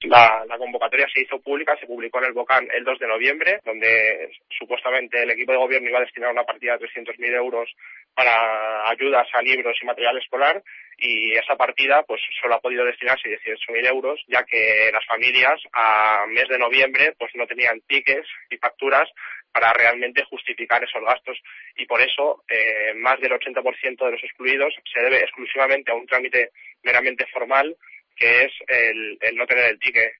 La convocatoria se hizo pública, se publicó en el BOCAN el 2 de noviembre, donde supuestamente el equipo de gobierno iba a destinar una partida de 300.000 euros para ayudas a libros y material escolar, y esa partida pues solo ha podido destinarse 18.000 euros, ya que las familias a mes de noviembre pues no tenían tickets y facturas para realmente justificar esos gastos, y por eso más del 80% de los excluidos se debe exclusivamente a un trámite meramente formal, que es el no tener el ticket.